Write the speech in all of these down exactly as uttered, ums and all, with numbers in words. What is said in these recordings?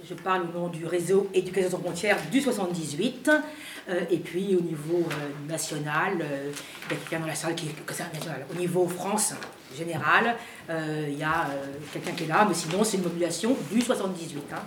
je parle au nom du réseau Éducation sans frontières du soixante-dix-huit. Euh, et puis au niveau euh, national, euh, il y a quelqu'un dans la salle qui est ça, national. Au niveau France général, euh, il y a euh, quelqu'un qui est là, mais sinon c'est une mobilisation du soixante-dix-huit. Hein.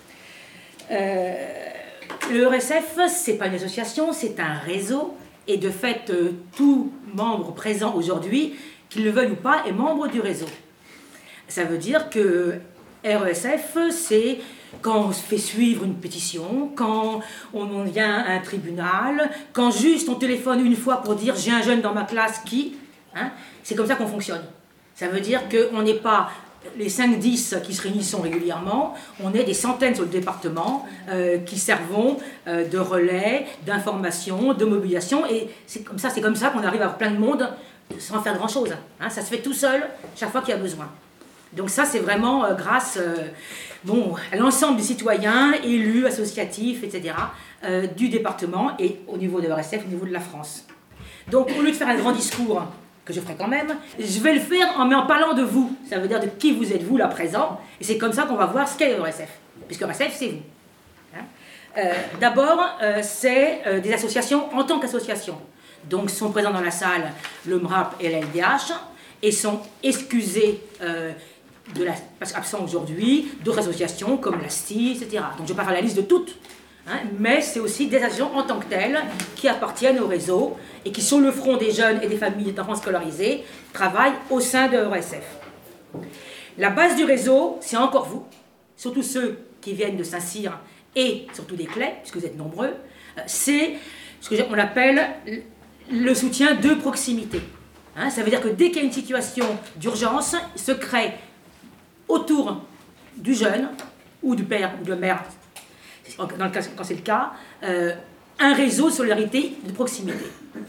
Euh, le R S F, c'est pas une association, c'est un réseau. Et de fait, euh, tout membre présent aujourd'hui, qu'il le veuille ou pas, est membre du réseau. Ça veut dire que R S F, c'est quand on se fait suivre une pétition, quand on vient à un tribunal, quand juste on téléphone une fois pour dire « j'ai un jeune dans ma classe qui… hein », c'est comme ça qu'on fonctionne. Ça veut dire qu'on n'est pas les cinq dix qui se réunissent régulièrement, on est des centaines sur le département euh, qui servent euh, de relais, d'information, de mobilisation, et c'est comme ça, c'est comme ça qu'on arrive à avoir plein de monde sans faire grand-chose. Hein, ça se fait tout seul, chaque fois qu'il y a besoin. Donc ça, c'est vraiment euh, grâce euh, bon, à l'ensemble des citoyens, élus, associatifs, et cetera, euh, du département et au niveau de R S F, au niveau de la France. Donc au lieu de faire un grand discours, que je ferai quand même, je vais le faire en, en parlant de vous. Ça veut dire de qui vous êtes vous là présent, et c'est comme ça qu'on va voir ce qu'est le R S F, puisque R S F, c'est vous. Hein euh, D'abord, euh, c'est euh, des associations en tant qu'association. Donc sont présents dans la salle le M R A P et la L D H, et sont excusés euh, de la, parce qu'absents aujourd'hui, d'autres associations comme l'A S T I, et cetera. Donc je ne vais pas faire la liste de toutes, hein, mais c'est aussi des associations en tant que telles qui appartiennent au réseau et qui, sur le front des jeunes et des familles d'enfants scolarisés, travaillent au sein de R S F. La base du réseau, c'est encore vous, surtout ceux qui viennent de Saint-Cyr et surtout des Claix, puisque vous êtes nombreux, c'est ce qu'on appelle le soutien de proximité. Hein, ça veut dire que dès qu'il y a une situation d'urgence, il se crée autour du jeune, ou du père, ou de la mère, dans le cas, quand c'est le cas, euh, un réseau de solidarité de proximité.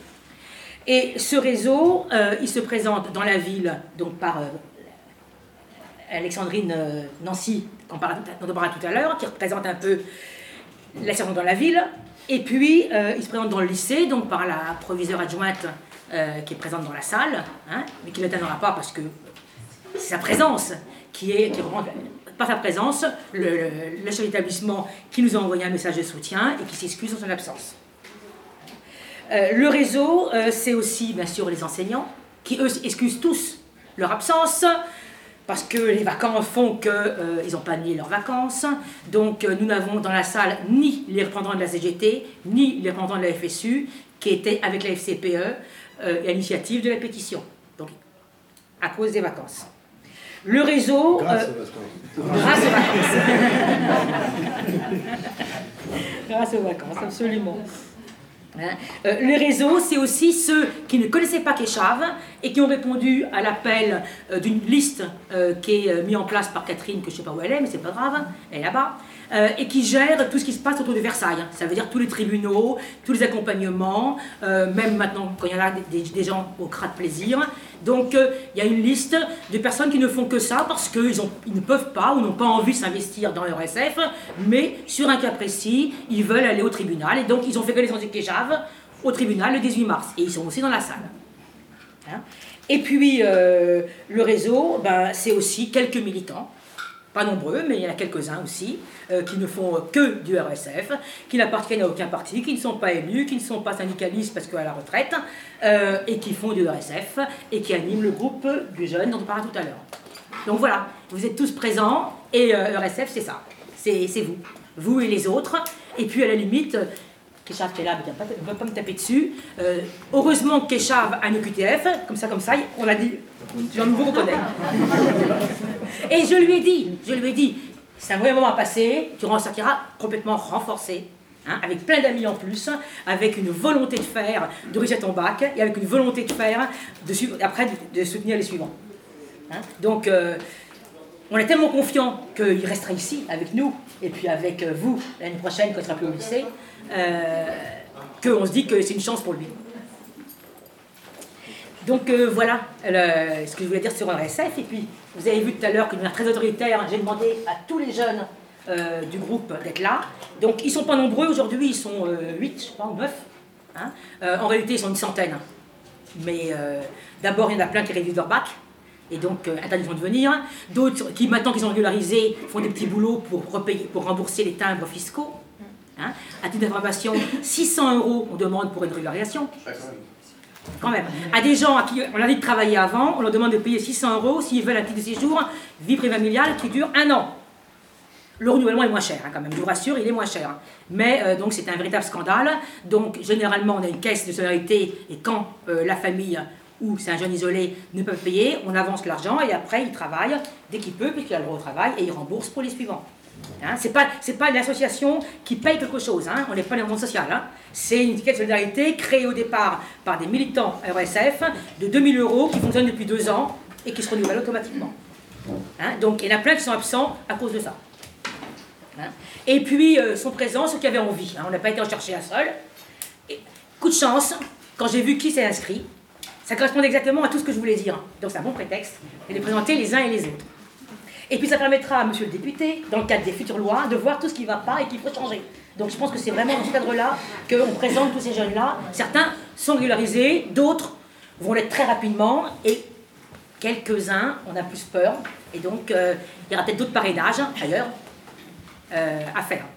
Et ce réseau, euh, il se présente dans la ville, donc par euh, Alexandrine euh, Nancy, dont on parlera tout à l'heure, qui représente un peu la situation dans la ville, et puis euh, il se présente dans le lycée, donc par la proviseure adjointe euh, qui est présente dans la salle, hein, mais qui ne l'atteindra pas parce que c'est sa présence qui est, qui rend, par sa présence, le, le, le chef d'établissement qui nous a envoyé un message de soutien et qui s'excuse en son absence. Euh, le réseau, euh, c'est aussi, bien sûr, les enseignants, qui, eux, excusent tous leur absence, parce que les vacances font qu'ils euh, n'ont pas annulé leurs vacances. Donc, euh, nous n'avons dans la salle ni les représentants de la C G T, ni les représentants de la F S U, qui étaient avec la F C P E euh, à l'initiative de la pétition. Donc, à cause des vacances. Le réseau... Grâce euh, aux vacances. Grâce aux vacances. Grâce aux vacances, absolument. Hein euh, le réseau, c'est aussi ceux qui ne connaissaient pas Keshav et qui ont répondu à l'appel euh, d'une liste euh, qui est euh, mise en place par Catherine, que je ne sais pas où elle est, mais c'est pas grave, elle est là-bas, euh, et qui gère tout ce qui se passe autour de Versailles. Ça veut dire tous les tribunaux, tous les accompagnements, euh, même maintenant quand il y en a des, des gens au crat de plaisir. Donc euh, il y a une liste de personnes qui ne font que ça parce qu'ils ils ne peuvent pas ou n'ont pas envie de s'investir dans le R S F, mais sur un cas précis, ils veulent aller au tribunal, et donc ils ont fait connaissance du Keshav au tribunal le dix-huit mars, et ils sont aussi dans la salle. Hein et puis euh, le réseau, ben, c'est aussi quelques militants, pas nombreux, mais il y en a quelques-uns aussi, euh, qui ne font que du R S F, qui n'appartiennent à aucun parti, qui ne sont pas élus, qui ne sont pas syndicalistes parce qu'à la retraite, euh, et qui font du R S F, et qui animent le groupe du jeune dont on parlera tout à l'heure. Donc voilà, vous êtes tous présents, et euh, R S F, c'est ça, c'est vous, vous et les autres, et puis à la limite, Keshav qui est là, mais ne va pas me taper dessus. Euh, heureusement que Keshav a une Q T F, comme ça, comme ça, on l'a dit, j'en vous reconnais. Et je lui ai dit, je lui ai dit, c'est un vrai moment à passer, tu ressortiras complètement renforcé, hein, avec plein d'amis en plus, avec une volonté de faire, de réussir ton bac, et avec une volonté de faire, de suivre, après de, de soutenir les suivants. Hein, donc, euh, on est tellement confiant qu'il restera ici, avec nous, et puis avec vous, l'année prochaine, quand il sera plus au lycée, euh, qu'on se dit que c'est une chance pour lui. Donc euh, voilà le, ce que je voulais dire sur R S F. Et puis, vous avez vu tout à l'heure que de manière très autoritaire, j'ai demandé à tous les jeunes euh, du groupe d'être là. Donc ils ne sont pas nombreux aujourd'hui, ils sont euh, huit, je sais pas, ou neuf. Hein. Euh, en réalité, ils sont une centaine. Mais euh, d'abord, il y en a plein qui révisent leur bac. et donc euh, interdiction de venir. D'autres qui, maintenant qu'ils sont régularisés, font des petits boulots pour, repayer, pour rembourser les timbres fiscaux. Hein. À titre d'information, six cents euros on demande pour une régularisation. Quand même. À des gens à qui on a dit de travailler avant, on leur demande de payer six cents euros s'ils veulent un titre de séjour, vie privée familiale, qui dure un an. Le renouvellement est moins cher, hein, quand même, je vous rassure, il est moins cher. Mais euh, donc c'est un véritable scandale. Donc généralement, on a une caisse de solidarité et quand euh, la famille ou c'est un jeune isolé ne peut payer, on avance l'argent et après il travaille dès qu'il peut, puisqu'il a le droit au travail, et il rembourse pour les suivants. Hein, c'est pas, c'est pas l'association qui paye quelque chose, hein, on n'est pas dans le monde social. Hein. C'est une caisse de solidarité créée au départ par des militants R S F de deux mille euros qui fonctionne depuis deux ans et qui se renouvelle automatiquement. Hein, donc il y en a plein qui sont absents à cause de ça. Hein. Et puis euh, sont présents ceux qui avaient envie. Hein, on n'a pas été en chercher un seul. Et, coup de chance, quand j'ai vu qui s'est inscrit, ça correspondait exactement à tout ce que je voulais dire. Donc c'est un bon prétexte de les présenter les uns et les autres. Et puis ça permettra à monsieur le député, dans le cadre des futures lois, de voir tout ce qui ne va pas et qu'il faut changer. Donc je pense que c'est vraiment dans ce cadre-là qu'on présente tous ces jeunes-là. Certains sont régularisés, d'autres vont l'être très rapidement, et quelques-uns, on a plus peur. Et donc euh, il y aura peut-être d'autres parrainages, ailleurs, euh, à faire.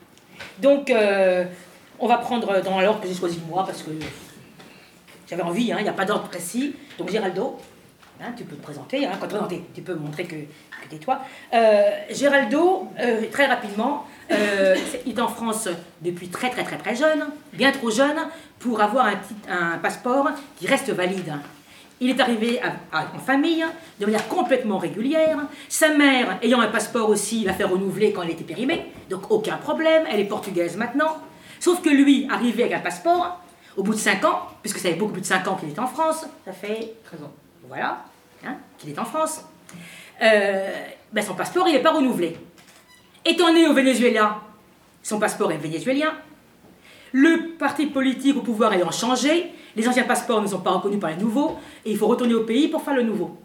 Donc euh, on va prendre dans l'ordre que j'ai choisi moi, parce que j'avais envie, hein, il n'y a pas d'ordre précis. Donc Géraldo. Hein, tu peux te présenter, hein, quand te présenter, tu peux montrer que, que t'es toi. Euh, Géraldo, euh, très rapidement, euh, il est en France depuis très très très très jeune, bien trop jeune, pour avoir un, un passeport qui reste valide. Il est arrivé à, à, en famille, de manière complètement régulière. Sa mère, ayant un passeport aussi, l'a fait renouveler quand elle était périmée, donc aucun problème, elle est portugaise maintenant. Sauf que lui, arrivé avec un passeport, au bout de cinq ans, puisque ça fait beaucoup plus de cinq ans qu'il est en France, ça fait treize ans. Voilà, hein, qu'il est en France. Euh, ben son passeport, il n'est pas renouvelé. Étant né au Venezuela, son passeport est vénézuélien. Le parti politique au pouvoir ayant changé, les anciens passeports ne sont pas reconnus par les nouveaux, et il faut retourner au pays pour faire le nouveau.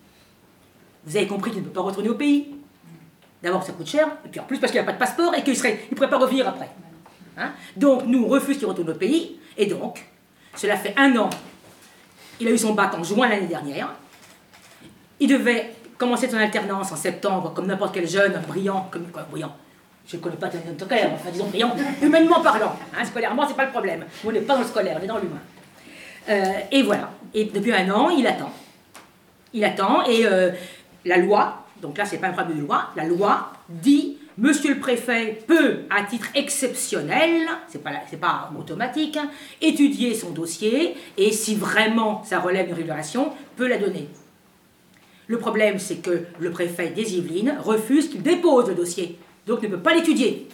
Vous avez compris qu'il ne peut pas retourner au pays. D'abord, ça coûte cher, et puis en plus parce qu'il n'a pas de passeport et qu'il ne pourrait pas revenir après. Hein? Donc, nous, on refuse qu'il retourne au pays, et donc, cela fait un an. Il a eu son bac en juin l'année dernière. Il devait commencer son alternance en septembre, comme n'importe quel jeune brillant, comme quoi, brillant. Je ne connais pas ton scolaire, enfin disons brillant, humainement parlant. Hein, scolairement, c'est pas le problème. On n'est pas dans le scolaire, on est dans l'humain. Euh, et voilà. Et depuis un an, il attend. Il attend, et euh, la loi, donc là, c'est pas un problème de loi, la loi dit Monsieur le préfet peut, à titre exceptionnel, c'est pas, c'est pas automatique, hein, étudier son dossier et si vraiment ça relève d'une régulation, peut la donner. Le problème, c'est que le préfet des Yvelines refuse qu'il dépose le dossier, donc ne peut pas l'étudier.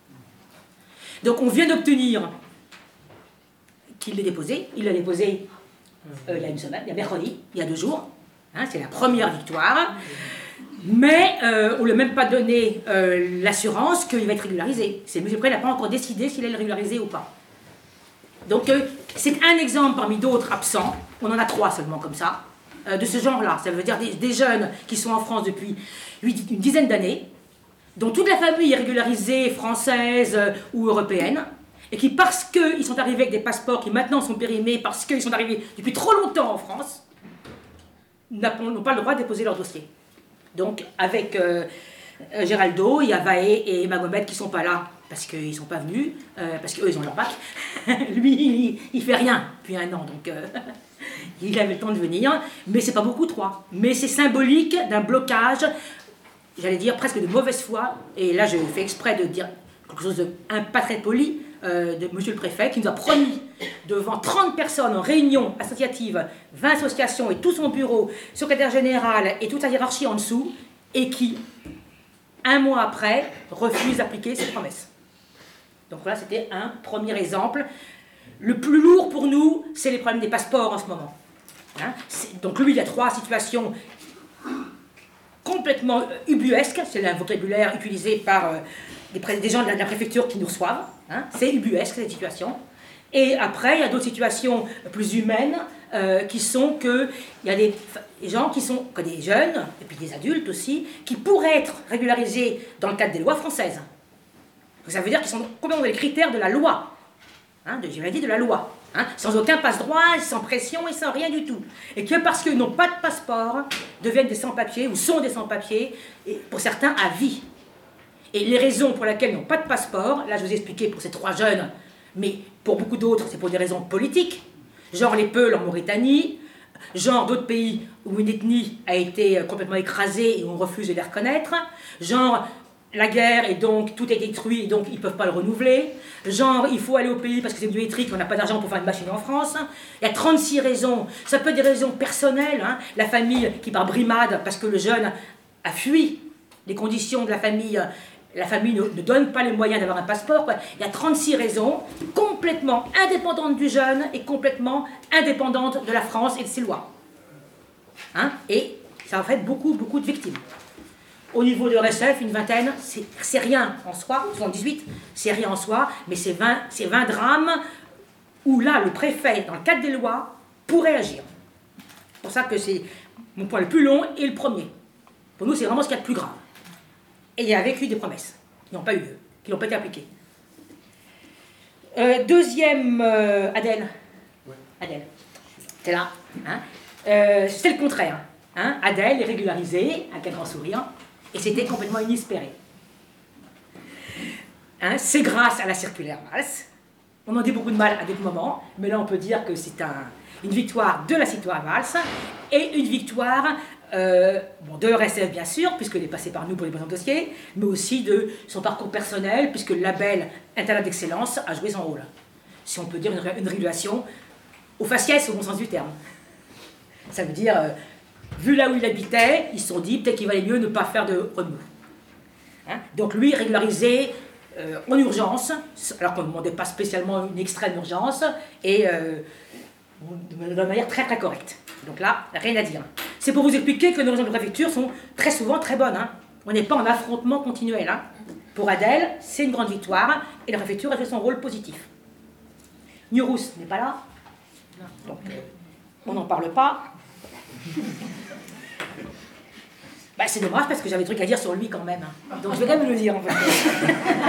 Donc on vient d'obtenir qu'il l'ait déposé, il l'a déposé euh, il y a une semaine, il y a mercredi, il y a deux jours, hein, c'est la première victoire. Mais euh, on ne lui a même pas donné euh, l'assurance qu'il va être régularisé. C'est M. le préfet n'a pas encore décidé s'il est régularisé ou pas. Donc euh, c'est un exemple parmi d'autres absents, on en a trois seulement comme ça, euh, de ce genre-là. Ça veut dire des, des jeunes qui sont en France depuis une dizaine d'années, dont toute la famille est régularisée, française euh, ou européenne, et qui, parce qu'ils sont arrivés avec des passeports qui maintenant sont périmés, parce qu'ils sont arrivés depuis trop longtemps en France, n'ont pas le droit de déposer leur dossier. Donc, avec euh, euh, Géraldo, il y a Vaé et Magomed qui ne sont pas là parce qu'ils ne sont pas venus, euh, parce qu'eux, ils ont leur bac. Lui, il ne fait rien depuis un an, donc euh, il avait le temps de venir. Mais ce n'est pas beaucoup, trois. Mais c'est symbolique d'un blocage, j'allais dire presque de mauvaise foi. Et là, je fais exprès de dire quelque chose de un, pas très poli, euh, de monsieur le préfet, qui nous a promis devant trente personnes en réunion associative, vingt associations et tout son bureau, secrétaire général et toute sa hiérarchie en dessous, et qui, un mois après, refuse d'appliquer ses promesses. Donc voilà, c'était un premier exemple. Le plus lourd pour nous, c'est les problèmes des passeports en ce moment. Hein, donc lui, il y a trois situations complètement euh, ubuesques, c'est le vocabulaire utilisé par euh, des, des gens de la, de la préfecture qui nous reçoivent. Hein, c'est ubuesque, cette situation. Et après, il y a d'autres situations plus humaines euh, qui sont que il y a des, des gens qui sont, que des jeunes, et puis des adultes aussi, qui pourraient être régularisés dans le cadre des lois françaises. Donc ça veut dire qu'ils sont complètement dans les critères de la loi. Hein, de, j'ai dit de la loi. Hein, sans aucun passe-droit, sans pression et sans rien du tout. Et que parce qu'ils n'ont pas de passeport, deviennent des sans-papiers ou sont des sans-papiers, et pour certains à vie. Et les raisons pour lesquelles ils n'ont pas de passeport, là je vous ai expliqué pour ces trois jeunes, mais pour beaucoup d'autres c'est pour des raisons politiques, genre les Peuls en Mauritanie, genre d'autres pays où une ethnie a été complètement écrasée et on refuse de les reconnaître, genre la guerre et donc tout est détruit et donc ils ne peuvent pas le renouveler. Genre il faut aller au pays parce que c'est bioélectrique, on n'a pas d'argent pour faire une machine en France. Il y a trente-six raisons. Ça peut être des raisons personnelles. Hein. La famille qui part brimade parce que le jeune a fui les conditions de la famille. La famille ne, ne donne pas les moyens d'avoir un passeport. Quoi. Il y a trente-six raisons complètement indépendantes du jeune et complètement indépendantes de la France et de ses lois. Hein. Et ça en fait beaucoup, beaucoup de victimes. Au niveau de R S F, une vingtaine, c'est rien en soi, soixante-dix-huit, c'est rien en soi, mais c'est vingt, c'est vingt drames où là, le préfet, dans le cadre des lois, pourrait agir. C'est pour ça que c'est mon point le plus long et le premier. Pour nous, c'est vraiment ce qu'il y a de plus grave. Et il y a vécu des promesses qui n'ont pas eu lieu, qui n'ont pas été appliquées. Euh, deuxième, euh, Adèle. Ouais. Adèle, c'est là. Hein. Euh, c'est le contraire. Hein. Adèle est régularisée, avec un grand sourire. Et c'était complètement inespéré. Hein, c'est grâce à la circulaire Valls. On en dit beaucoup de mal à d'autres moments, mais là on peut dire que c'est un, une victoire de la circulaire Valls et une victoire euh, bon, de R S F bien sûr, puisqu'elle est passée par nous pour les besoins de dossier, mais aussi de son parcours personnel, puisque le label Internat d'excellence a joué son rôle. Si on peut dire une, une régulation au faciès au bon sens du terme. Ça veut dire... Euh, vu là où il habitait, ils se sont dit peut-être qu'il valait mieux ne pas faire de remous. Hein? Donc lui, régularisé euh, en urgence, alors qu'on ne demandait pas spécialement une extrême urgence, et euh, de manière très très correcte. Donc là, rien à dire. C'est pour vous expliquer que nos raisons de préfecture sont très souvent très bonnes. Hein? On n'est pas en affrontement continuel. Hein? Pour Adèle, c'est une grande victoire, et la préfecture a fait son rôle positif. Nurous n'est pas là, donc euh, on n'en parle pas. Bah, c'est dommage parce que j'avais des trucs à dire sur lui quand même. Hein. Donc je vais quand même le dire en fait.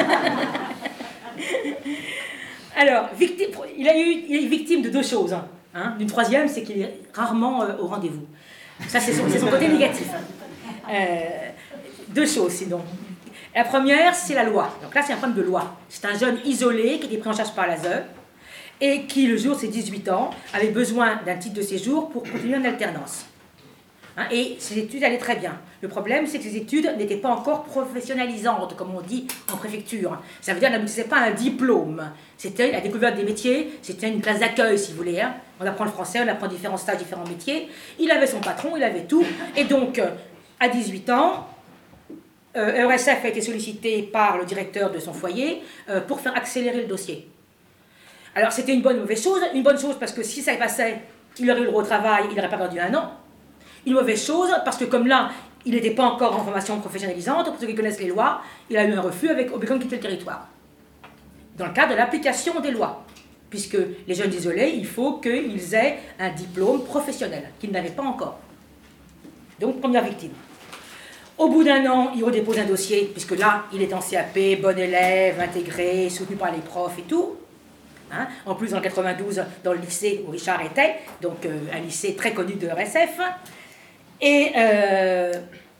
Alors, victime, il, a eu, il est victime de deux choses. Hein. Hein. D'une troisième, c'est qu'il est rarement euh, au rendez-vous. Ça, c'est son, c'est son côté négatif. Euh, deux choses sinon. La première, c'est la loi. Donc là, c'est un problème de loi. C'est un jeune isolé qui était pris en charge par l'A S E et qui, le jour de ses dix-huit ans, avait besoin d'un titre de séjour pour continuer en alternance. Hein, et ses études allaient très bien. Le problème, c'est que ces études n'étaient pas encore professionnalisantes, comme on dit en préfecture. Ça veut dire qu'elle n'aboutissait pas à un diplôme. C'était la découverte des métiers, c'était une classe d'accueil, si vous voulez. Hein. On apprend le français, on apprend différents stages, différents métiers. Il avait son patron, il avait tout. Et donc, à dix-huit ans, euh, R S F a été sollicité par le directeur de son foyer euh, pour faire accélérer le dossier. Alors, c'était une bonne ou une mauvaise chose. Une bonne chose parce que si ça passait, il aurait eu le droit au travail, il n'aurait pas perdu un an. Une mauvaise chose, parce que comme là, il n'était pas encore en formation professionnalisante, pour ceux qui connaissent les lois, il a eu un refus avec obligeant de quitter le territoire. Dans le cadre de l'application des lois. Puisque les jeunes isolés, il faut qu'ils aient un diplôme professionnel, qu'ils n'avaient pas encore. Donc, première victime. Au bout d'un an, il redépose un dossier, puisque là, il est en C A P, bon élève, intégré, soutenu par les profs et tout. Hein. En plus, en quatre-vingt-douze, dans le lycée où Richard était, donc euh, un lycée très connu de R S F, et euh,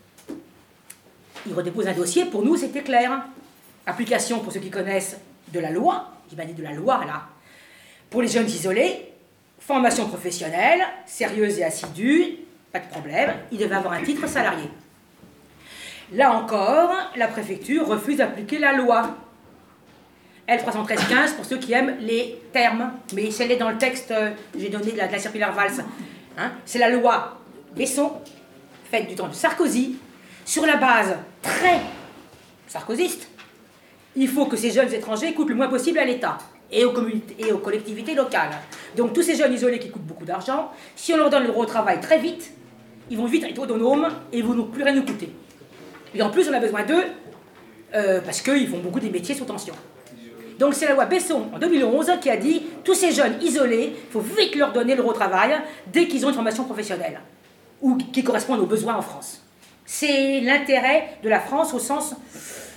il redépose un dossier, pour nous c'était clair. Application, pour ceux qui connaissent, de la loi, j'imagine de la loi là, pour les jeunes isolés, formation professionnelle, sérieuse et assidue, pas de problème, il devait avoir un titre salarié. Là encore, la préfecture refuse d'appliquer la loi. L trois cent treize quinze pour ceux qui aiment les termes, mais celle est dans le texte euh, que j'ai donné de la, de la circulaire Valls. Hein, c'est la loi Besson, faite du temps de Sarkozy, sur la base très sarkozyste. Il faut que ces jeunes étrangers coûtent le moins possible à l'État et aux, et aux collectivités locales. Donc tous ces jeunes isolés qui coûtent beaucoup d'argent, si on leur donne le droit au travail très vite, ils vont vite être autonomes et ils ne vont plus rien nous coûter. Et en plus, on a besoin d'eux euh, parce qu'ils font beaucoup des métiers sous tension. Donc c'est la loi Besson en deux mille onze qui a dit tous ces jeunes isolés, il faut vite leur donner le droit au travail dès qu'ils ont une formation professionnelle ou qui correspond à nos besoins en France. C'est l'intérêt de la France au sens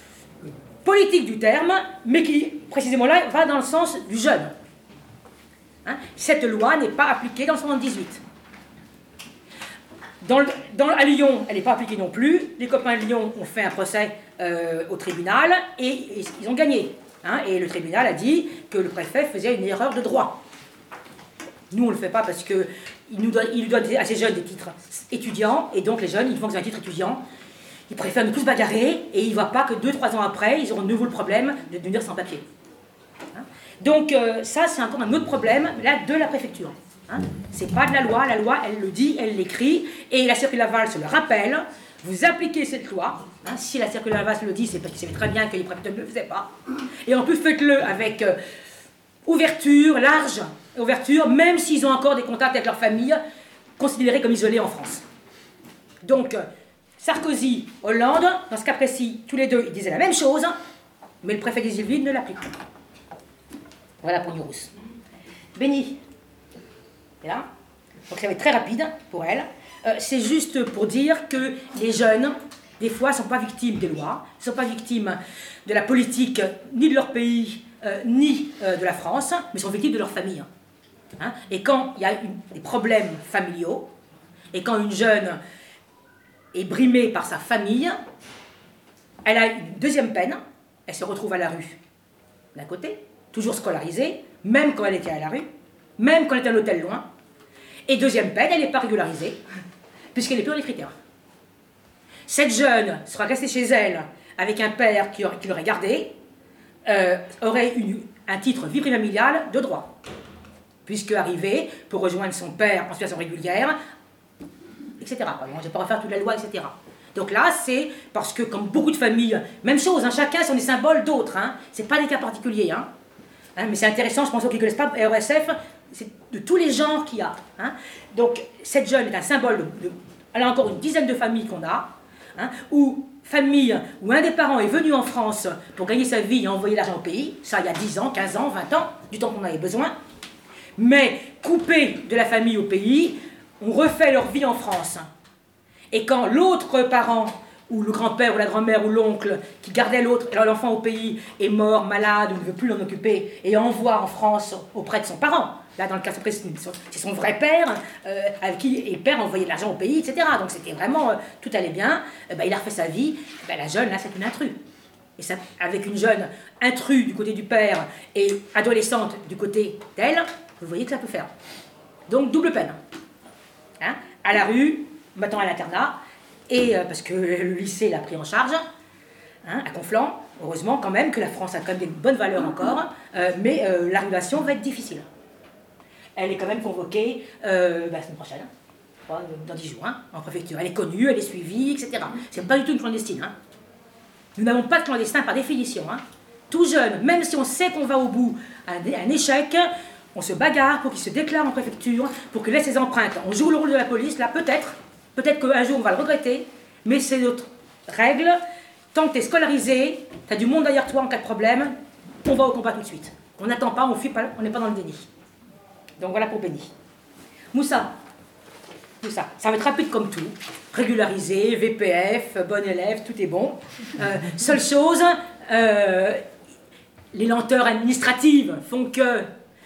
politique du terme, mais qui précisément là va dans le sens du jeune. Hein. Cette loi n'est pas appliquée dans le soixante-dix-huit. Dans le, dans, à Lyon, elle n'est pas appliquée non plus. Les copains de Lyon ont fait un procès euh, au tribunal et, et ils ont gagné. Hein, et le tribunal a dit que le préfet faisait une erreur de droit. Nous, on ne le fait pas parce qu'il nous donne, il donne à ces jeunes des titres étudiants, et donc les jeunes, ils font qu'ils ont un titre étudiant, ils préfèrent ne plus se bagarrer, et ils ne voient pas que deux trois ans après, ils auront de nouveau le problème de devenir sans papier. Hein, donc euh, ça, c'est encore un autre problème là, de la préfecture. Hein, c'est pas de la loi, la loi, elle le dit, elle l'écrit, et la circulaire Valls se le rappelle. Vous appliquez cette loi. Hein, si la circulaire Valls le dit, c'est parce qu'il savait très bien que les préfectures ne le faisaient pas. Et en plus, faites-le avec euh, ouverture, large ouverture, même s'ils ont encore des contacts avec leur famille, considérés comme isolés en France. Donc, euh, Sarkozy, Hollande, dans ce cas précis, tous les deux, ils disaient la même chose, mais le préfet des Yvelines ne l'applique pas. Voilà pour Nurous. Béni. Et là, donc ça va être très rapide pour elle. Euh, c'est juste pour dire que les jeunes, des fois, ne sont pas victimes des lois, ne sont pas victimes de la politique, ni de leur pays, euh, ni euh, de la France, mais sont victimes de leur famille. Hein, et quand il y a une, des problèmes familiaux, et quand une jeune est brimée par sa famille, elle a une deuxième peine, elle se retrouve à la rue, d'un côté, toujours scolarisée, même quand elle était à la rue, même quand elle était à l'hôtel loin. Et deuxième peine, elle n'est pas régularisée, puisqu'elle n'est plus dans les critères. Cette jeune sera restée chez elle avec un père qui, qui l'aurait gardée, euh, aurait une, un titre vie familiale de droit, puisque arrivée pour rejoindre son père en situation régulière, et cetera. Bon, je ne vais pas refaire toute la loi, et cetera. Donc là, c'est parce que, comme beaucoup de familles, même chose, hein, chacun sont des symboles d'autres, hein, ce n'est pas des cas particuliers. Hein. Hein, mais c'est intéressant, je pense aux qui ne connaissent pas R S F, c'est de tous les genres qu'il y a. Hein. Donc, cette jeune est un symbole de, de... Elle a encore une dizaine de familles qu'on a, hein, où famille où un des parents est venu en France pour gagner sa vie et envoyer l'argent au pays, ça il y a dix ans, quinze ans, vingt ans, du temps qu'on avait besoin, mais coupés de la famille au pays, on refait leur vie en France. Et quand l'autre parent, ou le grand-père, ou la grand-mère, ou l'oncle, qui gardait l'autre, l'enfant au pays, est mort, malade, ou ne veut plus l'en occuper, et envoie en France auprès de son parent, là dans le cas précis, c'est son vrai père, euh, avec qui et le père envoyait de l'argent au pays, et cetera. Donc c'était vraiment, euh, tout allait bien, euh, ben, il a refait sa vie, ben, la jeune, là, c'est une intruse. Et ça, avec une jeune intruse du côté du père, et adolescente du côté d'elle, vous voyez que ça peut faire. Donc double peine. Hein, à la rue, maintenant à l'internat, et euh, parce que le lycée l'a pris en charge, hein, à Conflans, heureusement quand même que la France a quand même des bonnes valeurs encore, euh, mais euh, la relation va être difficile. Elle est quand même convoquée euh, bah, la semaine prochaine, hein, dans dix jours, hein, en préfecture. Elle est connue, elle est suivie, et cetera. C'est pas du tout une clandestine. Hein. Nous n'avons pas de clandestin par définition. Hein. Tout jeune, même si on sait qu'on va au bout à un échec, on se bagarre pour qu'il se déclare en préfecture, pour qu'il laisse ses empreintes. On joue le rôle de la police, là, peut-être. Peut-être qu'un jour, on va le regretter. Mais c'est notre règle. Tant que tu es scolarisé, tu as du monde derrière toi en cas de problème, on va au combat tout de suite. On n'attend pas, on fuit pas, on n'est pas dans le déni. Donc voilà pour Béni. Moussa. Moussa. Ça va être rapide comme tout. Régularisé, V P F, bon élève, tout est bon. Euh, seule chose, euh, les lenteurs administratives font que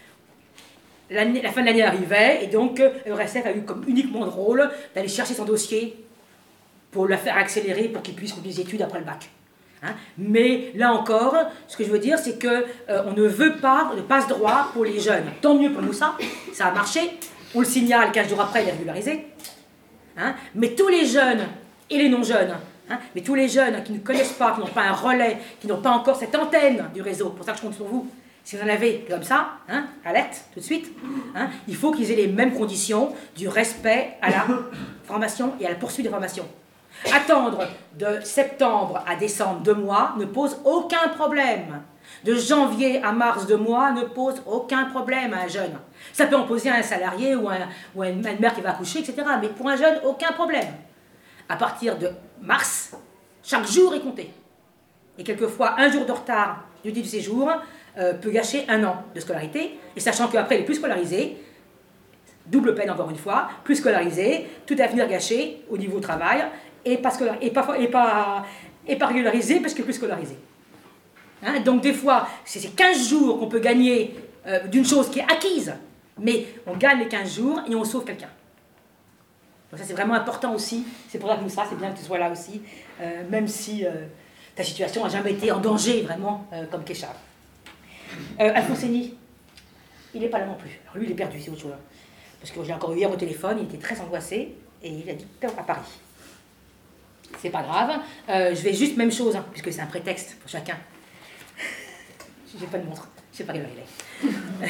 la fin de l'année arrivait, et donc R S F a eu comme uniquement le rôle d'aller chercher son dossier pour le faire accélérer, pour qu'il puisse faire des études après le bac. Hein. Mais là encore, ce que je veux dire, c'est qu'on euh, ne veut pas de passe-droit pour les jeunes. Tant mieux pour Moussa, ça a marché, on le signale quinze jours après, il est régularisé. Hein. Mais tous les jeunes, et les non-jeunes, hein, mais tous les jeunes qui ne connaissent pas, qui n'ont pas un relais, qui n'ont pas encore cette antenne du réseau, pour ça que je compte sur vous, si vous en avez comme ça, hein, alerte, tout de suite, hein, il faut qu'ils aient les mêmes conditions du respect à la formation et à la poursuite des formations. Attendre de septembre à décembre deux mois ne pose aucun problème. De janvier à mars deux mois ne pose aucun problème à un jeune. Ça peut en poser à un salarié ou à, un, ou à une mère qui va accoucher, et cetera. Mais pour un jeune, aucun problème. À partir de mars, chaque jour est compté. Et quelquefois, un jour de retard du début du séjour Euh, peut gâcher un an de scolarité, et sachant qu'après il est plus scolarisé, double peine encore une fois, plus scolarisé, tout à venir gâché au niveau travail, et pas, scolar, et pas, et pas, et pas régularisé parce qu'il est plus scolarisé. Hein, donc des fois, c'est ces quinze jours qu'on peut gagner euh, d'une chose qui est acquise, Mais on gagne les quinze jours et on sauve quelqu'un. Donc ça, c'est vraiment important aussi. C'est pour ça que nous, ça, c'est bien que tu sois là aussi, euh, même si euh, ta situation n'a jamais été en danger, vraiment, euh, comme Kéchar. Euh, Alfonseni, il n'est pas là non plus. Alors lui, il est perdu, c'est autre chose. Parce que j'ai encore eu hier au téléphone, il était très angoissé, et il a dit à Paris. C'est pas grave. Euh, je vais juste, même chose, hein, puisque c'est un prétexte pour chacun. J'ai pas de montre, je sais pas quelle heure il est.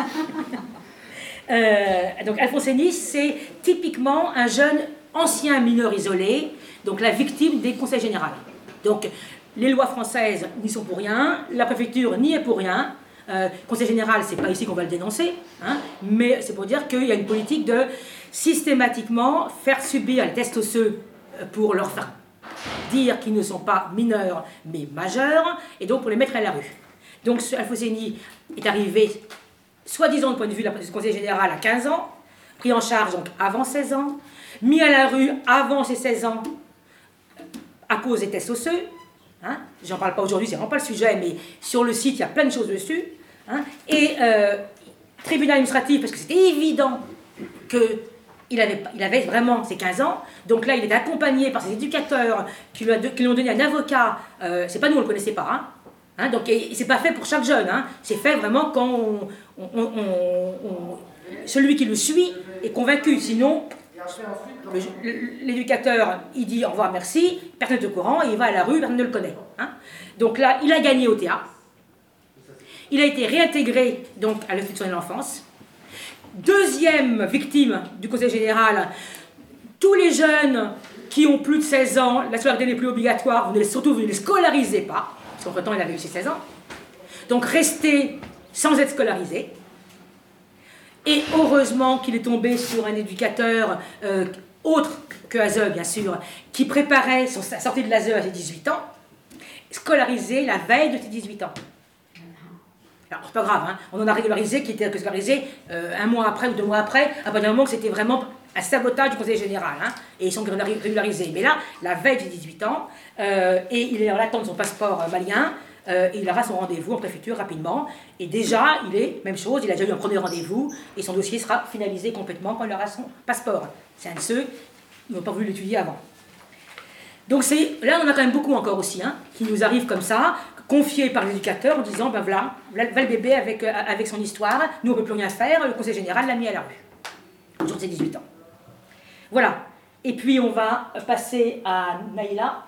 euh, donc Alfonseni, c'est typiquement un jeune ancien mineur isolé, donc la victime des conseils généraux. Donc les lois françaises n'y sont pour rien, la préfecture n'y est pour rien. Euh, conseil général, c'est pas ici qu'on va le dénoncer, hein, mais c'est pour dire qu'il y a une politique de systématiquement faire subir les tests osseux pour leur faire dire qu'ils ne sont pas mineurs mais majeurs, et donc pour les mettre à la rue. Donc Alfonseni est arrivé, soi-disant du point de vue du conseil général, à quinze ans, pris en charge donc avant seize ans, mis à la rue avant ses seize ans à cause des tests osseux. Hein, j'en parle pas aujourd'hui, c'est vraiment pas le sujet, mais sur le site il y a plein de choses dessus. Hein, et euh, tribunal administratif, parce que c'était évident qu'il avait, il avait vraiment ses quinze ans, donc là il est accompagné par ses éducateurs qui lui, a, qui lui ont donné un avocat, euh, c'est pas nous, on le connaissait pas. Hein, Hein, donc c'est pas fait pour chaque jeune, hein, c'est fait vraiment quand on, on, on, on, celui qui le suit est convaincu, sinon l'éducateur il dit au revoir merci, personne n'est au courant, et il va à la rue, personne ne le connaît. Hein. Donc là il a gagné au T A, il a été réintégré donc à l'Institut de l'enfance. Deuxième victime du conseil général, tous les jeunes qui ont plus de seize ans, la scolarité n'est plus obligatoire, vous ne les, surtout vous ne les scolarisez pas. Parce qu'entre-temps, il avait eu ses seize ans. Donc, rester sans être scolarisé. Et heureusement qu'il est tombé sur un éducateur euh, autre que A S E, bien sûr, qui préparait son, sa sortie de l'A S E à ses dix-huit ans, scolarisé la veille de ses dix-huit ans. Alors, c'est pas grave, hein, on en a régularisé, qui était scolarisé euh, un mois après ou deux mois après, à partir du moment que c'était vraiment un sabotage du conseil général, hein, et ils sont régularisés. Mais là, la veille de dix-huit ans, euh, et il est en attente de son passeport malien, euh, et il aura son rendez-vous en préfecture rapidement, et déjà, il est, même chose, il a déjà eu un premier rendez-vous, et son dossier sera finalisé complètement quand il aura son passeport. C'est un de ceux qui n'ont pas voulu l'étudier avant. Donc c'est, là, on a quand même beaucoup encore aussi, hein, qui nous arrivent comme ça, confiés par l'éducateur en disant, ben voilà, voilà le bébé avec, euh, avec son histoire, nous on ne peut plus rien faire, le conseil général l'a mis à la rue. Aujourd'hui, c'est dix-huit ans. Voilà. Et puis, on va passer à Naïla.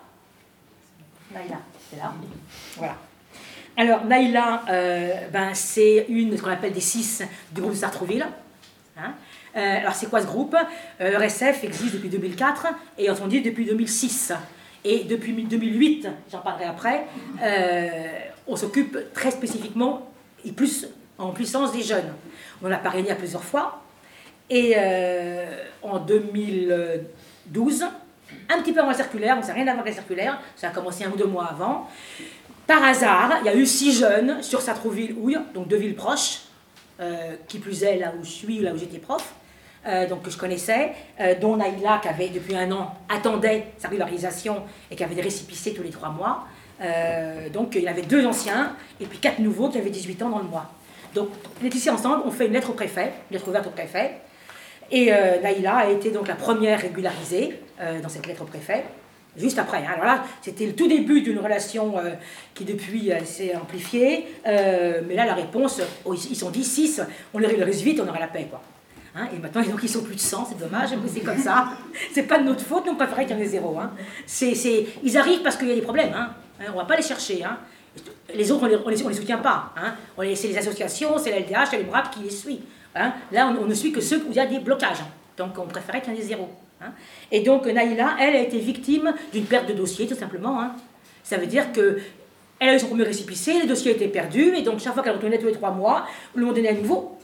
Naïla, c'est là. Voilà. Alors, Naïla, euh, ben, c'est une, ce qu'on appelle des six du groupe de Sartrouville. Hein. Euh, alors, c'est quoi ce groupe? euh, R S F existe depuis deux mille quatre et on dit depuis deux mille six. Et depuis deux mille huit, j'en parlerai après, euh, on s'occupe très spécifiquement et plus en puissance des jeunes. On l'a parrainé à plusieurs fois. Et euh, en deux mille douze, un petit peu avant la circulaire, on ne sait rien avant la circulaire, ça a commencé un ou deux mois avant, par hasard, il y a eu six jeunes sur Sartrouville-Houille, donc deux villes proches, euh, qui plus est là où je suis, là où j'étais prof, euh, donc que je connaissais, euh, dont Naïla, qui avait depuis un an, attendait sa régularisation et qui avait des récépissés tous les trois mois. Euh, donc il y avait deux anciens et puis quatre nouveaux qui avaient dix-huit ans dans le mois. Donc on est ici ensemble, on fait une lettre au préfet, une lettre ouverte au préfet. Et euh, Naïla a été donc la première régularisée euh, dans cette lettre au préfet, juste après. Hein. Alors là, c'était le tout début d'une relation euh, qui depuis euh, s'est amplifiée. Euh, mais là, la réponse, oh, ils sont dit six, on les régularise vite, on aura la paix, quoi. Hein. Et maintenant, donc, ils sont plus de cent, c'est dommage, mais c'est comme ça. C'est pas de notre faute, nous on préférait qu'il y en ait zéro. Hein. C'est, c'est... Ils arrivent parce qu'il y a des problèmes. Hein. Hein, on ne va pas les chercher. Hein. Les autres, on ne les, les, les soutient pas. Hein. On les, c'est les associations, c'est l'L D H, c'est les B R A P qui les suivent. Hein. Là, on, on ne suit que ceux où il y a des blocages. Donc, on préférait qu'il y en ait zéro. Hein. Et donc, Naïla, elle, a été victime d'une perte de dossier, tout simplement. Hein. Ça veut dire que elle a eu son premier récépissé, le dossier a été perdu, et donc, chaque fois qu'elle retournait tous les trois mois, on lui donnait à nouveau.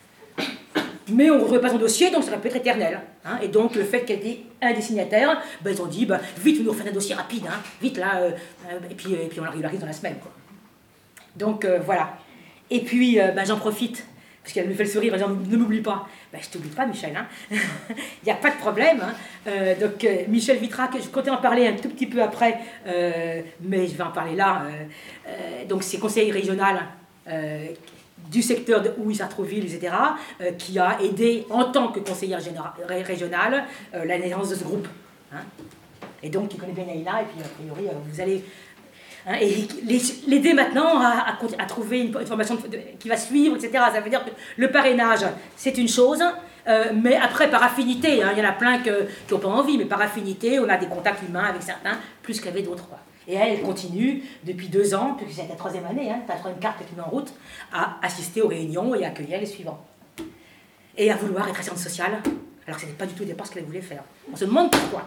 Mais on ne retrouvait pas son dossier, donc ça aurait pu être éternel. Hein. Et donc, le fait qu'elle était un des signataires, ben, ils ont dit, ben, vite, vous nous refaites un dossier rapide, hein. Vite, là, euh, et, puis, et puis on la régularise dans la semaine. Quoi. Donc, euh, voilà. Et puis, euh, ben, j'en profite. Parce qu'elle me fait le sourire en disant « Ne m'oublie pas ». Ben, je ne t'oublie pas, Michel. Hein. Il n'y a pas de problème. Hein. Euh, donc, euh, Michel Vitrac, je comptais en parler un tout petit peu après, euh, mais je vais en parler là. Euh, euh, donc, c'est conseiller régional euh, du secteur de où Sartrouville, et cetera, euh, qui a aidé en tant que conseillère générale, régionale euh, la naissance de ce groupe. Hein. Et donc, qui connaît bien Naïla, et puis a priori, euh, vous allez... Hein, et l'aider maintenant à, à, à trouver une, une formation de, de, qui va suivre, et cetera. Ça veut dire que le parrainage, c'est une chose, euh, mais après, par affinité, hein, il y en a plein qui n'ont pas envie, mais par affinité, on a des contacts humains avec certains, plus qu'avec d'autres, quoi. Et elle, elle continue depuis deux ans, puisque c'est la troisième année, hein, la troisième carte qui est en route, à assister aux réunions et à accueillir les suivants. Et à vouloir être assistante sociale, alors que ce n'était pas du tout au départ ce qu'elle voulait faire. On se demande pourquoi.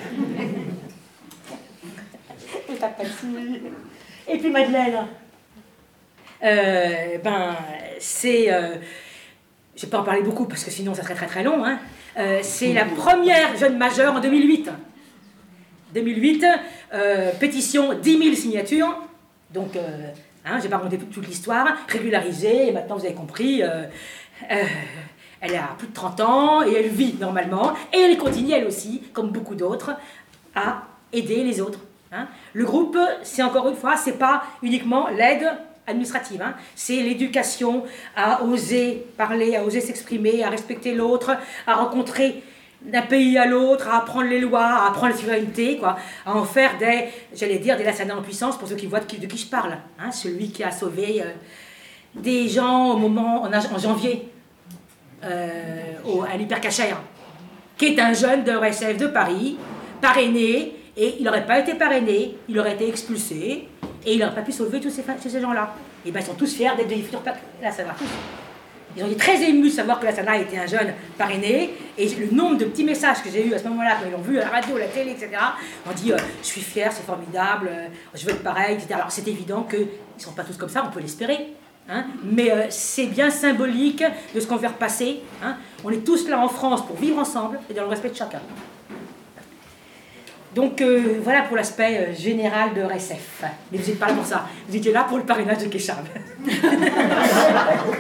Et puis Madeleine, euh, ben, c'est... Euh, je ne vais pas en parler beaucoup, parce que sinon ça serait très très long, hein. Euh, c'est la première jeune majeure en deux mille huit. deux mille huit, euh, pétition dix mille signatures, donc euh, hein, je ne vais pas raconter toute l'histoire, régularisée, et maintenant vous avez compris, euh, euh, elle a plus de trente ans, et elle vit normalement, et elle continue elle aussi, comme beaucoup d'autres, à aider les autres. Hein. Le groupe, c'est encore une fois, c'est pas uniquement l'aide administrative, hein. C'est l'éducation à oser parler, à oser s'exprimer, à respecter l'autre, à rencontrer d'un pays à l'autre, à apprendre les lois, à apprendre la citoyenneté, quoi, à en faire des, j'allais dire, des lassana en puissance, pour ceux qui voient de qui, de qui je parle. Hein, celui qui a sauvé euh, des gens au moment, en, en janvier, euh, au, à l'Hypercachère, qui est un jeune de R S F de Paris, parrainé, et il n'aurait pas été parrainé, il aurait été expulsé, et il n'aurait pas pu sauver tous ces, tous ces gens-là. Et bien ils sont tous fiers d'être des futurs lassana. Ils ont été très émus de savoir que Lassana était un jeune parrainé, et le nombre de petits messages que j'ai eu à ce moment-là, quand ils l'ont vu à la radio, à la télé, et cetera, on dit euh, je suis fier, c'est formidable, euh, je veux être pareil, et cetera. Alors c'est évident qu'ils ne sont pas tous comme ça, on peut l'espérer, hein, mais euh, c'est bien symbolique de ce qu'on veut repasser. Hein. On est tous là en France pour vivre ensemble et dans le respect de chacun. Donc euh, voilà pour l'aspect euh, général de R S F. Mais vous n'êtes pas là pour ça, vous étiez là pour le parrainage de Kéchab.